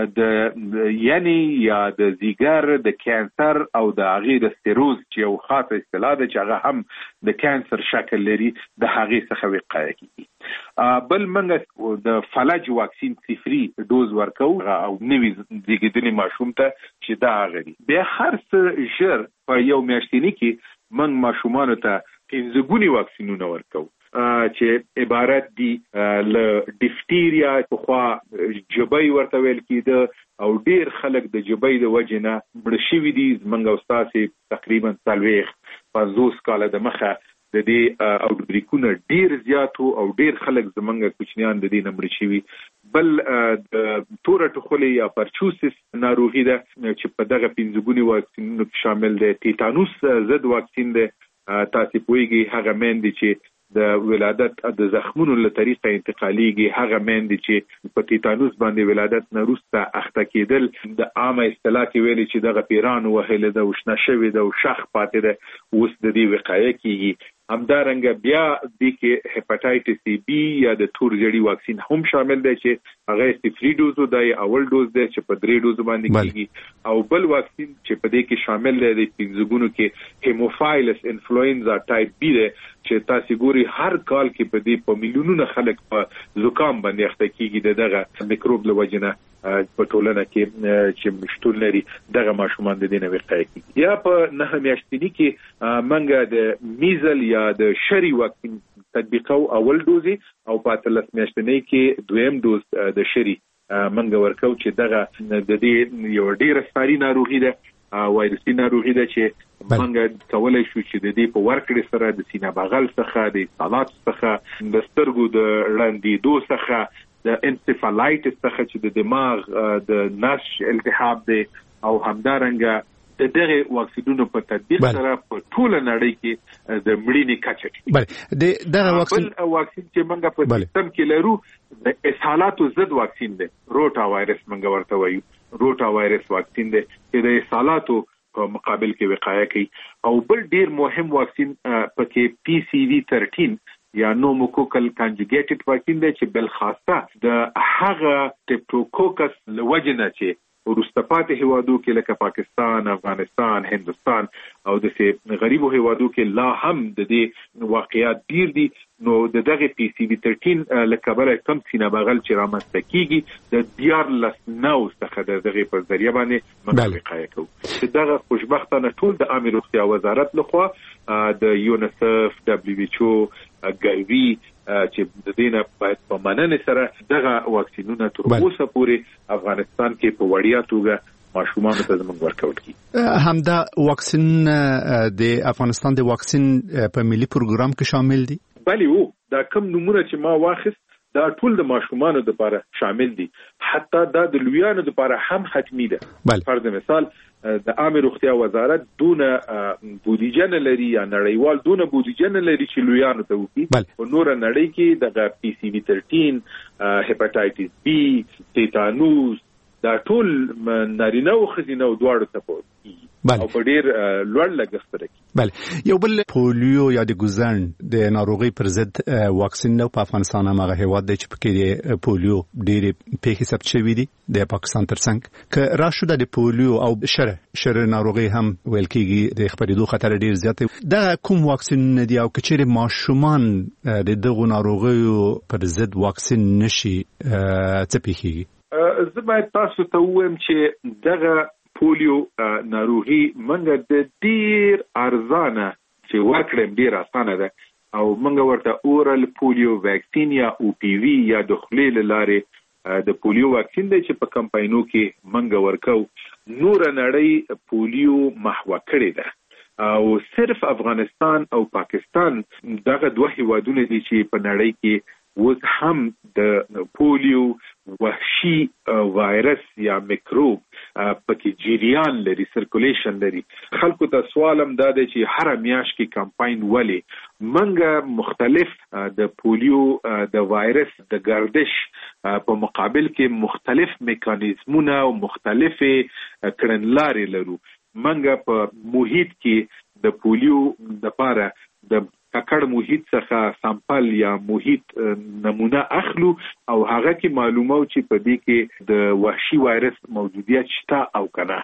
د یعنی یا د زیګر د کانسر او د هغې د سیروز چې یو خاصه اصطلاح ده چې هغه هم د کانسر شکل لري، د هغې څخه وقایه کیږي. بل منګه د فلج واکسین صفري ډوز ورکو او نوي زیږیدلي ماشوم ته چې دا هغه دي. بیا هر څه ژر په یو میاشتني کې موږ ماشومانو ته پنځه ګوني واکسینونه ورکو چې عبارت دي له ډیفتیریا خو جبای ورته ویل کېده او ډیر خلک د جبای د وجې نه مړه شوي دي، زموږ استاد تقریبا څلوېښت پنځوس کاله د مخه د دې اوټبریکونه ډیر زیاتو او ډیر خلک زمونږ کوچنیان د دې نمړ شي. بل د تور ټخولي یا پرچوسس ناروغي ده چې په دغه پنځګونی واکسینونو شامل ده. تیتانوس ضد واکسین ده. تاسو پوهیږئ هغه مېندې چې د ولادت د زخمونو له طریقه انتقالیږي، هغه مېندې چې په تیتانوس باندې ولادت نه وروسته اخته کېدل د عامه اصطلاح کې ویلي چې دغه پیرانو وهلې ده او شنه شوې ده او شخ پاتې ده، اوس د دې وقایه کېږي. همدارنګه بیا د کې هپاتایټس بی یا د تور زیړي واکسین هم شامل دی چې هغه صفري ډوز دی، اول ډوز دی چې په درې ډوز باندې کېږي، او بل واکسین چې په دې کې شامل دی د پنځګونو کې هیموفایلس انفلوئنزا ټایپ بی دی چې تاسو ګوري هر کال کې په دې په میلیونونو خلک په زکام باندې اخته کېږي د دغه میکروب له وجنه په ټولنه کې چې مشتول لري دغه ماشومان د دې نه وقایه کیږي. یا په نه میاشتنی کې منګه د میزل یا د شری واکسین تطبیقو اول دوزي او په اتلس میاشتنی کې دویم دوز د شری منګه ورکو چې دغه د دې یو ډیره ساري ناروغي ده، وایرسي ناروغي ده چې منګه کولای شو چې د دې په ورکړې سره د سینه بغل څخه د سالات څخه د سترګو د ړندېدو څخه د انسفالایټس څخه چې د دماغ د نش التهاب دی او همدارنګه د دغه واکسینونو په تطبیق سره په ټوله نړۍ کې د مړینې کچه. بله د دغه واکسین واکسین چې موږ په سیستم کې لرو د اسهالاتو ضد واکسین دی، روټا وایرس موږ ورته وایو، روټا وایرس واکسین دی چې د اسهالاتو په مقابل کې وقایه کوي. او بل ډیر مهم واکسین پکې پی سی وی تھرټین یا نوموکوکل کانجوګیټډ واکسین دی چې بل خاصه د هغه ټیپټوکوکس لوجنه چې ورسته پاتې هیوادو کې لکه پاکستان، افغانستان، هندستان او د سي غریبو هیوادو کې لا هم د دې واقعیات ډیر دي. نو د دغه پی سی وی تھرټین لکبره کم سینه بغل چې رامنځته کیږي د دیار لس نو څخه د دغه په ذریعہ باندې موږ وقایه کوو. چې دغه خوشبختانه ټول د عامه روغتیا وزارت لخوا د یونیسف، دبليو ایچ او، ګایوي چې د دینه باید په مننه سره دغه واکسینونه تر اوسه پورې افغانستان کې په وړیا توګه ماشومان ته زموږ ورکول کی. همدا واکسین د افغانستان د واکسین په ملي پروګرام کې شامل دي؟ بله او دا کوم نمونه چې ما واخیست دا ټول د ماشومانو لپاره شامل دي، حتی دا د لویانو لپاره هم حتمی ده. فرض مثال د عامه روغتیا وزارت دونه بودیجه نه لري یا نړیوال دونه بودیجه نه لري چې لویانو ته وکړي. په نور نړۍ کې د پی سی وی تھرټین، هپاتایټس بی، تیتانوس دا ټول نارینه او ښځینه دواړو ته پوهیږي او په ډیر لوړ لګښت سره کوي. بله یو بل پولیو یا د ګوزن د ناروغي پر ضد واکسین نو په افغانستان هغه هیواد دی چې پکې د پولیو ډېر پیښې ثبت شوې دي د پاکستان ترڅنګ که راشو د پولیو او شره شره ناروغي هم ویل کېږي د خپرېدو خطر ډیر زیات دی. دا کوم واکسین دی او کچېر ماشومان د دغه ناروغیو پر ضد واکسین نشي څه پیښیږي؟ زه باید تاسو ته ووایم چې دغه پولیو ناروغي منګه د ډیر ارزانه چې ورکړم ډیر اسانه ده او منګه ورته اورال پولیو واکسین یا او پی وی یا د خلیل لارې د پولیو واکسین دی چې په کمپاینو کې منګه ورکو. نور نړۍ پولیو محو کړی ده او صرف افغانستان او پاکستان دغه دوه هیوادونه دي چې په نړۍ کې وز هم د پولیو وحشي وایرس یا میکروب پکې جریان لري، سرکولیشن لري. خلکو ته سوالم دا دی چې هر میاش کې کمپاین ولې منګه مختلف د پولیو د وایرس د گردش په مقابل کې مختلف میکانیزمونه او مختلف کړنلارې لرو. منګه په محیط کې د پولیو لپاره د ککړ محیط څخه سامپل یا محیط نمونه اخلو او هغه کې معلومه چې په دې کې د وحشي وایرس موجودیت شته او کنه.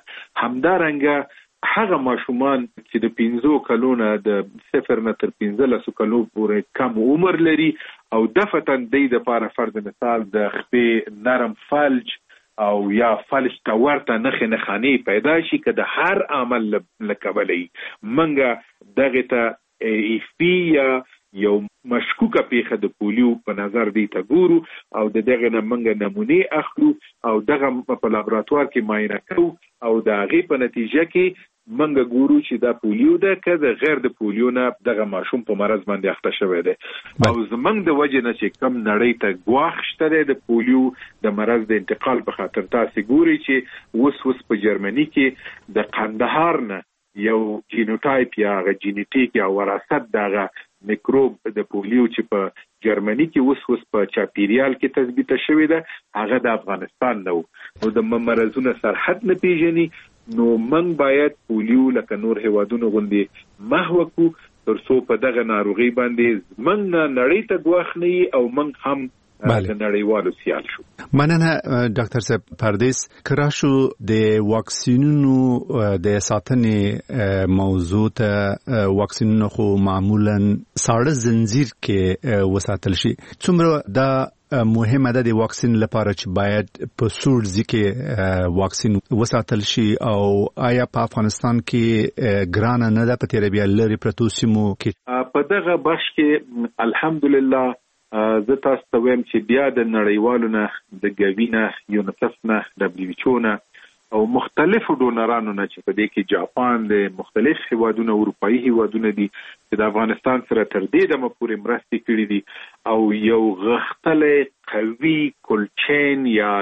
همدارنګه هغه ماشومان چې د پنځو کلونو د صفر نه تر پنځلسو کلو پورې کم عمر لري او دفتن د دې لپاره فرض مثال د خپې نرم فلج او یا فلج ته ورته نښې نښانې پیدا شي که د هر عمل له کبله منګه دغه ته ایف پی یا یو مشکوکه پیښه د پولیو په نظر دی ته ګورو او د دغه نه منګه نمونه اخلو او دغه په لابراتوار کې معاینه کوو او د هغې په نتیجه کې منګه ګورو چې دا پولیو ده که د غیر د پولیو نه دغه ماشوم په مرض باندې اخته شوی دی او زمنګ د وجه نه چې کم نړۍ ته ګواښ شته د پولیو د مرض د انتقال په خاطر تاسو ګوري چې وس وس په جرمني کې د قندهار نه یو جینوټایپ یا غ جینیټیک یا وراثت دغه میکروب د پولیو چې په جرمني کې وس وس په چاپیریال کې تثبیت شوی ده هغه د افغانستان نو نو د مرزونو سرحد نه پیژني نو من باید پولیو لکه نور هیوادونو غوندي محو کو تر څو په دغه ناروغي باندې من نړۍ ته ګواښ او من هم د نړیوالو سیال شو. مننه ډاکټر صاحب پردیس کراشو د واکسینونو د ساتنې موضوع ته واکسینونو خو معمولا ساړه زنجیر کې وساتل شي څومره دا مهمه ده د واکسین لپاره چې باید په سور ځکه واکسین وساتل شي او آیا په افغانستان کې ګرانه نه ده په تیر بیا لري پروتو سیمو کې په دغه بخش کې الحمدلله زه تاسو ته وایم چې بیا د نړیوالو نه د ګوینه یونیسف نه دبليو ایچ او نه او مختلفو ډونرانو نه چې په دې کې جاپان د مختلف هیوادونو اروپאי هیوادونه دي چې د افغانستان سره تر دې دمه پورې مرستې کړې دي او یو غښتلې قوي کولچین یا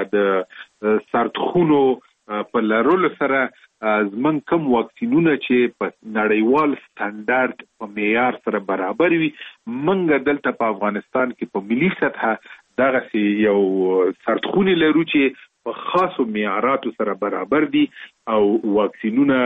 د سرتخونو په لرلو سره زمون کوم واکسینونه چې په نړیوال سټانډرډ په معیار سره برابر وي منګه دلته په افغانستان کې په ملي سطح دغه یو سرتخونی لرو چې په خاصو معیاراتو سره برابر دي او واکسینونه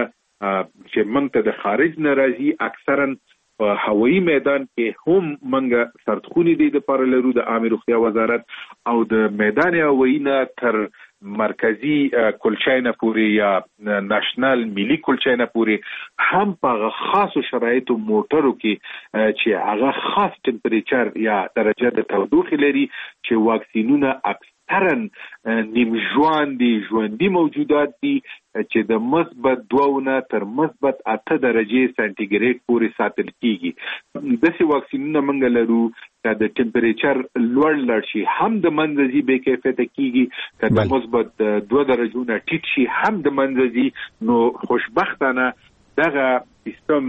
چې منته د خارج نه راځي اکثرا په هوایي میدان کې هم منګه سرتخونی دي د پر لرو د عامه روغتیا وزارت او د میدان هوایي نه تر مرکزی کلچاینه پوری یا ناشنل ملي کلچاینه پوری هم په خاصو شرایطو موټرو کې چې هغه خاص ټمپریچر یا درجه د تودوخه لري چې واکسینونه اکثرا نیم ژوندۍ ژوندۍ موجودات دي چې د مثبت دوه تر مثبت اته درجه سانتیګریډ پورې ساتل کیږي د سی واکسینونه منګ لرو چې د ټمپریچر لوړ لړ شي هم د منځي به کیفیت کیږي چې د مثبت دوه درجو نه ټیټ شي هم د منځي نو خوشبختانه دغه سیستم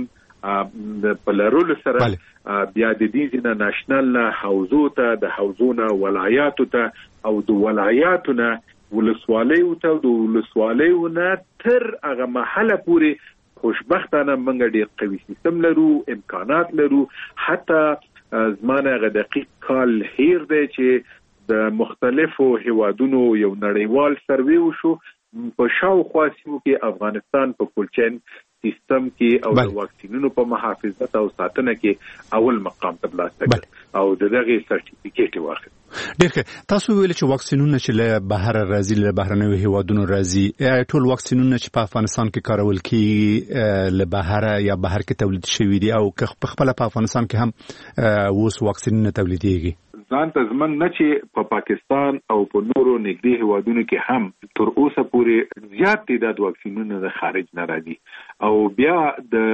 د پلرول سره بیا د دې نه ناشنل نه حوزو ته د حوزونه ولایاتو ته او د ولایاتو نه ولسوالیو ته د ولسوالیو نه تر هغه محله پورې خوشبختانه منګ ډیر قوي سیستم لرو امکانات لرو حتی زمانه غ دقیق کال هیر دی چې د مختلفو هیوادونو یو نړیوال سروې وشو په شاوخوا سیمو کې افغانستان په کولچین سیستم کې او د واکسینونو په محافظت او ساتنه کې اول مقام ترلاسه کړ او دغه سرټیفیکیټ واخیست. ډیر ښه تاسو ویل چې واکسینونه چې له بهر راځي له بهرنیو هیوادونو راځي ټول واکسینونه چې په افغانستان کې کارول کیږي له بهر یا بهر کې تولید شوي دي او که خپل په افغانستان کې هم اوس واکسینونه تولیدېږي ځان ته زمنګ نه چې په پاکستان او په نورو نږدې هیوادونو کې هم تر اوسه پورې زیات تعداد واکسینونه د خارج نه راځي او بیا د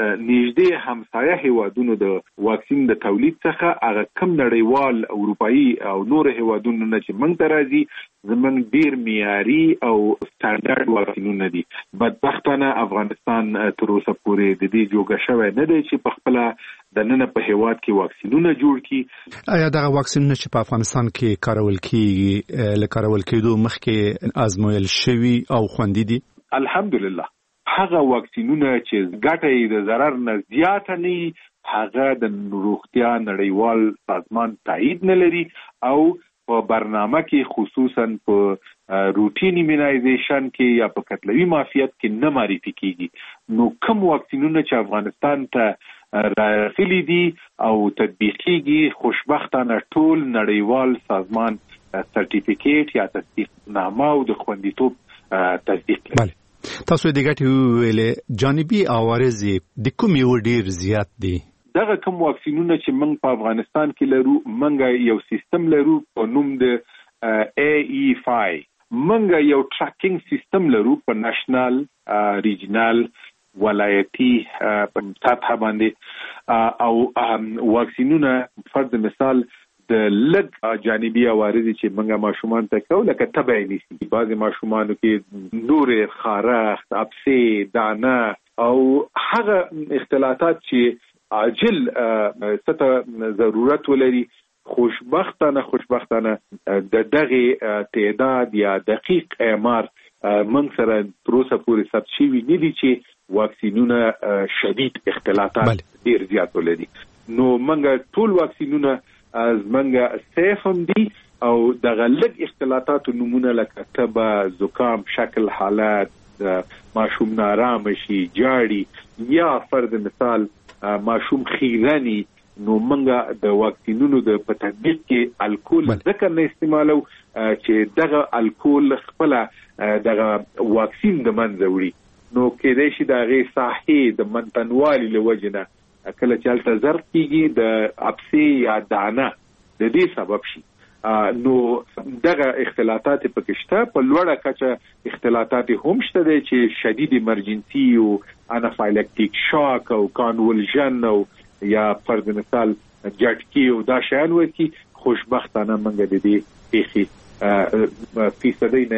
نږدې همسایه هیوادونو د واکسین د تولید څخه هغه کم نړیوال اروپאי او نور هیوادونو نه چې موږ ته راځي زمنګ ډیر معیاري او سټانډرډ واکسینونه دي بدبختانه افغانستان تر اوسه پورې د دې جوړه شوی نه دی چې په خپل د نن په هیواد کې واکسینونه جوړ کړي. آیا دا واکسینونه چې په افغانستان کې کارول کیږي له کارول کېدو مخکې آزمویل شوي او خوندي دي؟ الحمدلله هغه واکسینونه چې ګټه د ضرر نه زیات نه هغه د روغتیا نړیوال سازمان تایید نه لري او په برنامه کې خصوصا په روټین ایمونایزیشن کې یا په قتلوي معافیت کې نه معرفي کیږي نو کوم واکسینونه چې افغانستان ته راغلي دي او تطبیقيږي خوشبختانه ټول نړیوال سازمان سرټیفیکیټ یا تصدیقنامه او د خوندیتوب تصدیق کوي. تاسو د ګټو ویلې جانبي عوارض د کوم یو ډیر زیات دي؟ دغه کوم واکسینونه چې موږ په افغانستان کې لرو موږ یو سیستم لرو په نوم د ای ای فای موږ یو ټریکینګ سیستم لرو په نېشنل ریجنل ولایتي په سطح باندې او واکسینونه فرض مثال د لږ جانبي عوارض چې موږ ماشومان ته کوو لکه تبعی نیسي بعضې ماشومانو کې نور خارښت ابسې دانه او هغه اختلاطات چې عاجل څه ضرورت ولري خوشبختانه خوشبختانه د دغه تعداد یا دقیق اعمار موږ سره تر اوسه پورې ثبت شوي نه دي چې واکسینونه شدید اختلاطات ډیر زیات ولري. نو موږ ټول واکسینونه زمونږ سیف هم دي او دغه لږ اختلاطاتو نمونه لکه تبه، زکام، شکل حالت، ماشوم نارام شي، جاړي یا فرض مثال ماشوم خیرنی، نو منګه د واکسینونو د تطبیق کې الکول ځکه نه استعمالو چې دغه الکول خپل دغه واکسین د منځه وړي، نو کېدای شي د هغې ساحې د منتنوالي له وجې نه کله چې هلته ضرب کېږي د اپسې یا دانه د دې سبب شي. نو دغه اختلاطات پکې شته، په لوړه کچه اختلاطات هم شته دی چې شدید ایمرجنسي او انافایلکټیک شاک او کانولژن او یا فرض مثال جټکی او دا شیان وکي. خوشبختانه منګه د دې پیخي فیصدی نه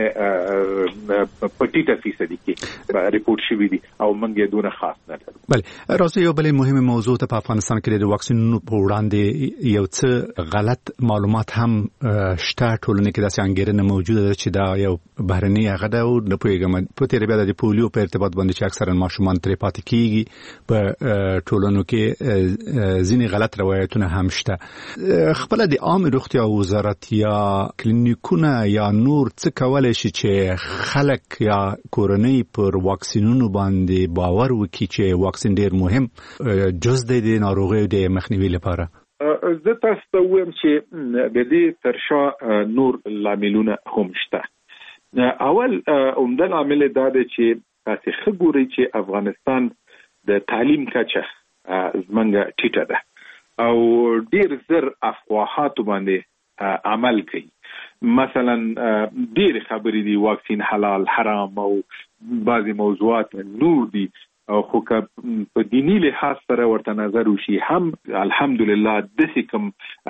پټیټه فیصدی کې ریپورت شوی دي او منګه دونه خاص نه لرو. بله راځي یو بل مهمه موضوع ته په افغانستان کې د واکسینونو په وړاندې یو څه غلط معلومات هم شته، ټولنه کې داسې انګیرنه موجوده ده چې دا یو بهرنی هغه ده او نه پوهیږم په تیر بیا د پولیو په ارتباط باندې چې اکثرا ماشومان ترې پاتې کیږي په ټولنو کې ځینې غلط روایتونه هم شته. خپل د عام روغتیا وزارت یا کلینیکونه یا نور څه کولای شي چې خلک یا کورنۍ پر واکسینونو باندې باور وکړي چې واکسین ډیر مهم جز د ناروغیو د مخنیوي لپاره؟ زه تاسو ته وایم چې د دې ترشا نور لاملونه هم شته. اول عمده لامل دا دی چې تاسو ښه ګورئ چې افغانستان د تعلیم کچه زمونږ ټیټه ده او ډیر زر افواهاتو باندې عمل کوي. مثلا ډیر خبرې دي واکسین حلال حرام او بعضی موضوعات نور دي، خو که په دینی لحاظ سره ورته نظر وشي هم الحمدلله داسې کوم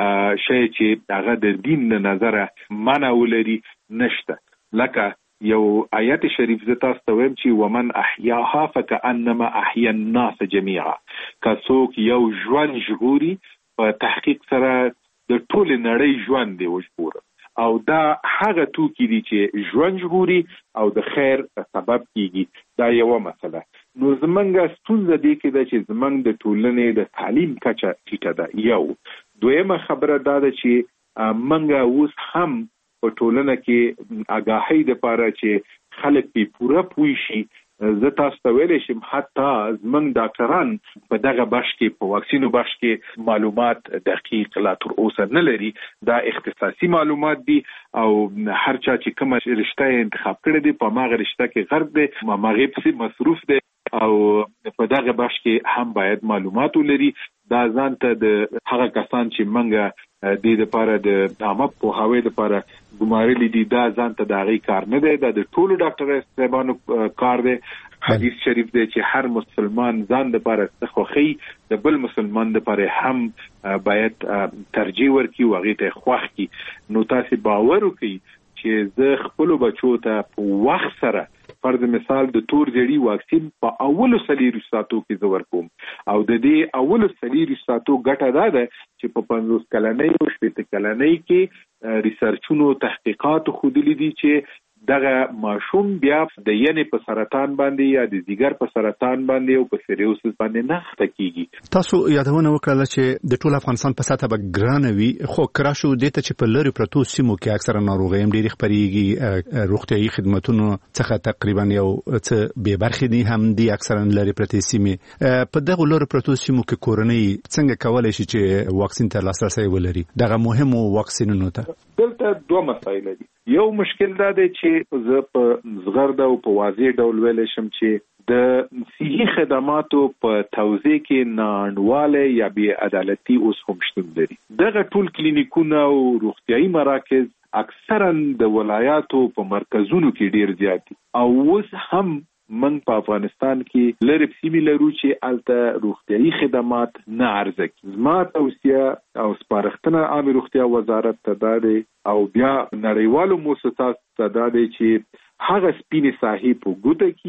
شی چې هغه د دین نه نظره منع ولري نشته. لکه یو آیت شریف زه تاسو ته وایم چې ومن احیاها فکأنما احیا الناس جميعا، که څوک یو ژوند ژغوري په تحقیق سره د ټولې نړۍ ژوند دی وژغوره، او دا هغه توکي دي چې ژوند ژغوري او د خیر سبب کیږي. دا یوه مسله. نو زمونږ ستونزه دې کې ده چې زمونږ د ټولنې د تعلیم کچه ټیټه ده. یو دویمه خبره دا ده چې مونږ اوس هم په ټولنه کې آګاهۍ دپاره چې خلک پې پوره پوه شي. زه تاسو ته ویلی شم حتی زمونږ ډاکټران په دغه بخش کې په واکسینو بخش کې معلومات دقیق لا تر اوسه نه لري. دا اختصاصي معلومات دي او هر چا چې کومه رشته انتخاب کړې دي په هماغه رشته کې غرق دی، هماغې پسې مصروف دی او په دغه بخش کې هم باید معلومات ولري. دا ځان ته د هغه کسان چې منګه د دې لپاره د عامه پوهاوي لپاره ګمارلي دي، دا ځان ته د هغې کار نه دی، دا د ټولو ډاکټر صاحبانو کار دی. حدیث شریف دی چې هر مسلمان ځان لپاره څه خوښوي د بل مسلمان لپاره هم باید ترجیح ورکړي او هغې ته خوښ کړي. نو تاسې باور وکړئ چې زه خپلو بچو ته په وخت سره فرض مثال د تور جړي واکسین په اولو څلېرویشتو ساعتو کې زه ورکوم او د دې اولو څلېرویشتو ساعتو ګټه دا ده چې په پنځوس کلنۍ او شپېته کلنۍ کې ریسرچونو تحقیقاتو ښودلي دي چې دغه ماشوم بیا د ینې په سرطان باندې یا د ځیګر په سرطان باندې او په سیریوسس باندې نه اخته کیږي. تاسو یادونه وکړه چې د ټول افغانستان په سطح به ګرانه وي، خو کراشو دې ته چې په لرې پرتو سیمو کې اکثره ناروغۍ هم ډېرې خپرېږي، روغتیایي خدمتونو څخه تقریبا یو څه بې برخې دي هم دي اکثرا لرې پرتې سیمې. په دغو لرې پرتو سیمو کې کورنۍ څنګه کولی شي چې واکسین ته لاسرسی ولري دغه مهمو واکسینونو ته؟ دلته دوه مسایل دي. یو مشکل دا دی چې زه په زغرده او په واضح ډول ویلی شم چې د صحي خدماتو په توزیع کې ناانډوالی یا بې عدالتي اوس هم شتون لري. دغه ټول کلینیکونه او روغتیایي مراکز اکثرا د ولایاتو په مرکزونو کې ډیر زیات دي او اوس هم من په افغانستان کې لرې سیمې لرو چې هلته روغتیایي خدمات نه عرضه کړي. زما توصیه او سپارښتنه عامې روغتیا وزارت ته دا دی او بیا نړیوالو مؤسساتو ته دا دی چې هغه سپینې ساحې په ګوته کړي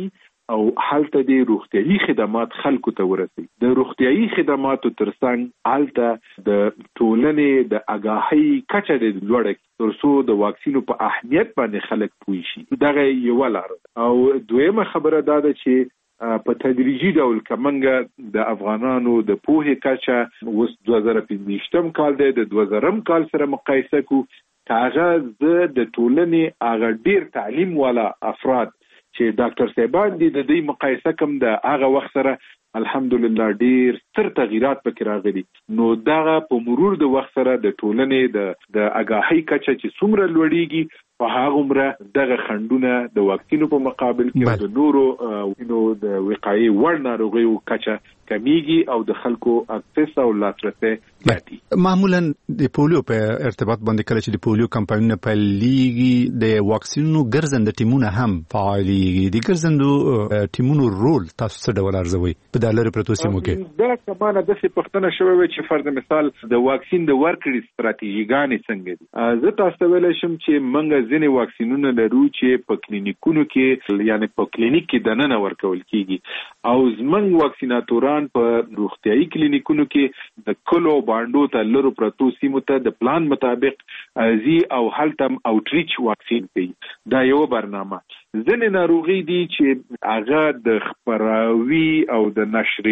او هلته د روغتيایي خدمات خلکو ته ورسي. د روغتيایي خدماتو ترڅنګ هلته د ټولنې د آگاهۍ کچه د لوړه ترڅو د واکسینو په اهمیت باندې خلک پوه شي. دغه یو لار. او دویمه خبره دا ده چې په تدریجي ډول کمنګ د افغانانو د پوهې کچه اوس دوه زره پنځه کال دی د دوه زره کال سره مقایسه کو هغه د ټولنې هغه ډیر تعلیم والا افراد چې ډاکټر صاحبان دي د دې مقایسه کوم د هغه وخت سره الحمدلله ډیر ستر تغیرات پکې راغلي. نو دغه په مرور د وخت سره د ټولنې د د آگاهۍ کچه چې څومره لوړیږي په هغه عمره دغه خندونه د واکسینو په مقابل کې د نورو نو د وقایي وړ ناروغیو کچه کمیږي او د خلکو اکسس او لاسرسي زیاتي. معمولا د پولیو په ارتباط باندې کله چې د پولیو کمپاینونه پیلېږي د واکسینونو ګرځنده ټیمونه هم فعالېږي. د ګرځندو ټیمونو رول تاسو څه ډول ارزوي په دالر پروتو سیمو کې؟ دا کمانه د څه پښتنه شوی چې فرض مثال د واکسین د ورکړې ستراتیژیګانې څنګه دي. زه تاسو ویل شم چې منګه ځینې واکسینونه لرو چې په کلینیکونو کې یعنی په کلینیک کې دننه ورکول کیږي او زمنګ واکسیناتوران په روغتيایي کلینیکونو کې د کلو باندو ته لرو پروتو سیمو ته د پلان مطابق زی او هلتم اوټریچ واکسین کوي. دا یو برنامه. ځینې ناروغي دي چې هغه د خپراوي او د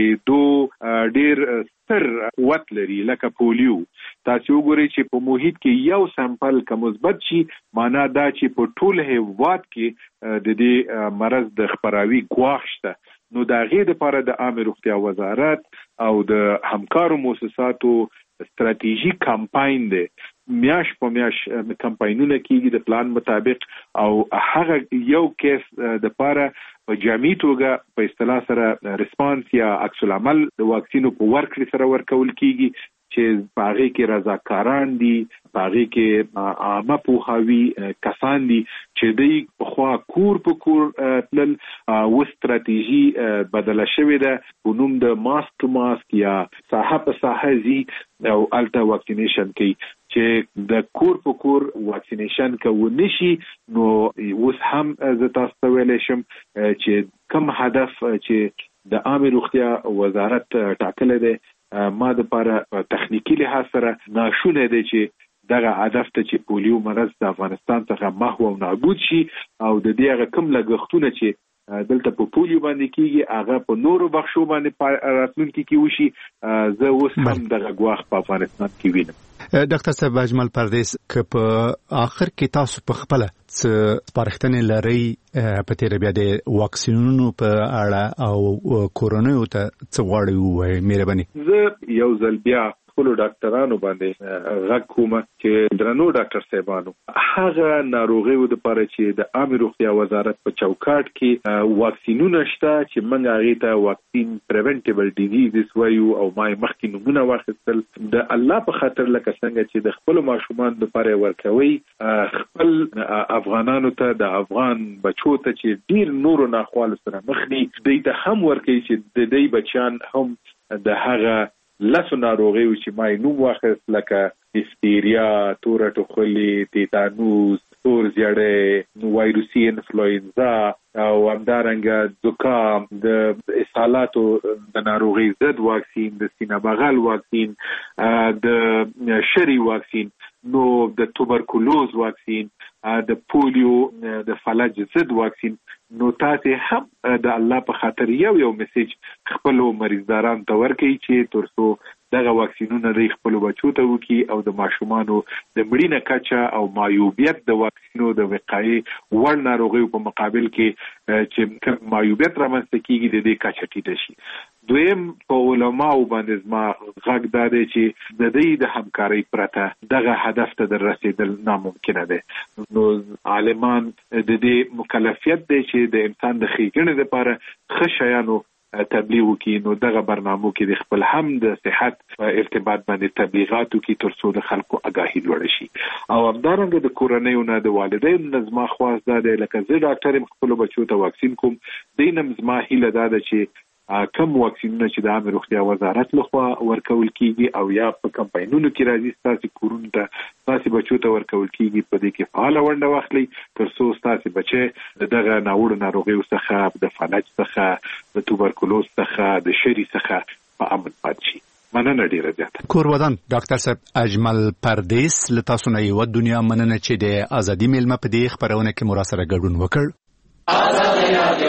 نشریدو ډیر ستر قوت لري لکه پولیو. تاسو وګورئ چې په محیط کې یو سامپل که مثبت شي معنا دا چې په ټول هیواد کې د دې مرض د خپراوي ګواښ شته. نو دا غي د لپاره د عامه روغتیا وزارت او د همکارو مؤسساتو ستراتیژیک کمپاین دی. میاش په میاش کمپاینونه کیږي د پلان مطابق او هغه یو کیس د لپاره په جامعي توګه په اصطلاح سره ریسپانس یا عکس العمل د واکسینو په ورکړې سره ورکول کیږي چې باغې کې رضاکاران دي باغې کې عامه پوهاوی کسان دي چې دوی په خوا کور په کور تلل او ستراتیژي بدله شوې ده په نوم د ماسک ټو ماسک یا ساحه په ساحه زی او الټا واکسینیشن کوي چې د کور په کور واکسینیشن کوي شي. نو اوس هم زه تاسو ته ویل شم چې کوم هدف چې د عامه روغتیا وزارت ټاکل دی ما د لپاره تخنیکی لحاظ سره ناشونه دی چې دغه هدف ته چې پولیو مرض د افغانستان څخه محو او نابود شي او د دې هغه کوم لګښتونه چې دلته په پولیو باندې کیږي هغه په نورو بخښو باندې راتلونکي کې وشي. زه اوس هم دغه ګواښ په افغانستان کې وینم. ډاکټر صاحب اجمل پردیس که په اخر کې تاسو په خپل څه سپارښتنې لرئ په تیر بیا د واکسینونو په اړه او کورونا ته څه غواړئ وایي مهرباني؟ زه یو ځل بیا خپل ډاکټرانو باندې غږ کوم چې درنو ډاکټر صاحبانو هغه ناروغیو د لپاره چې د عامه روغتیا وزارت په چوکاټ کې واکسینونه شته چې موږ هغه ته واکسین پریونټیبل ډیزیزز وایو او ما مخکې نمونه واخیستل د الله په خاطر لکه څنګه چې د خپل ماشومان لپاره ورکوي خپل افغانانو ته د افغان بچو ته چې ډیر نورو ناخوالو سره مخ دي دوی ته هم ورکوي چې د دې بچیان هم د هغه لاسو ناروغیو چې ما نوم واخیست لکه هیستیریا، توره ټوخلي، تیتانوس، تور زیړی، وایروسي انفلوئنزا او همدارنګه زکام، د اسهالاتو د ناروغي ضد واکسین، د سینه بغل واکسین، د شری واکسین، نو د توبرکلوز واکسین، د پولیو د فلج ضد واکسین. نو تاسو هم د الله په خاطر یو یو میسج خپل مریضداران ته ورکړئ چې ترڅو دغه واکسینونه د خپل بچو ته وکي او د ماشومانو د مړینې کچه او معیوبیت د واکسینو د وقایي وړ ناروغیو په مقابل کې چې معیوبیت رامنځته کیږي د دې کچه ټیټه شي. دویم په علماو باندې زما غږ دا دی چې د دې د همکارۍ پرته دغه هدف ته در رسیدل ناممکنه ده. نو عالمان د دې مکلفیت دی چې د انسان د ښېګڼې لپاره ښه شیانو تبلیغ وکړي. نو دغه برنامو کې د خپل هم د صحت ارتباط باندې تبلیغات وکړي ترڅو د خلکو آگاهي لوړه شي. او همدارنګه د کورنیو نه د والدینو نه زما خواست دا دی لکه زه ډاکټر یم خپلو بچو ته واکسین کوم دینم زما هیله دا ده چې کم واکسینونه چې د عامه روغتیا وزارت لخوا ورکول کیږي او یا په کمپاینونو کې راځي ستاسو کورونو ته ستاسو بچو ته ورکول کیږي په دې کې فعال ونډه واخلي ترڅو ستاسو بچي دغه ناوړه ناروغیو څخه د فلج څخه د توبرکلوز څخه د شری څخه په امن پاتې شي. مننه ډیره زیاته. کورودان ډاکټر صاحب اجمل پردیس له تاسو نه یو دنیا مننه چې د ازادي میلمه په دې خبرونه کې مراسله ګډون وکړ. ازادي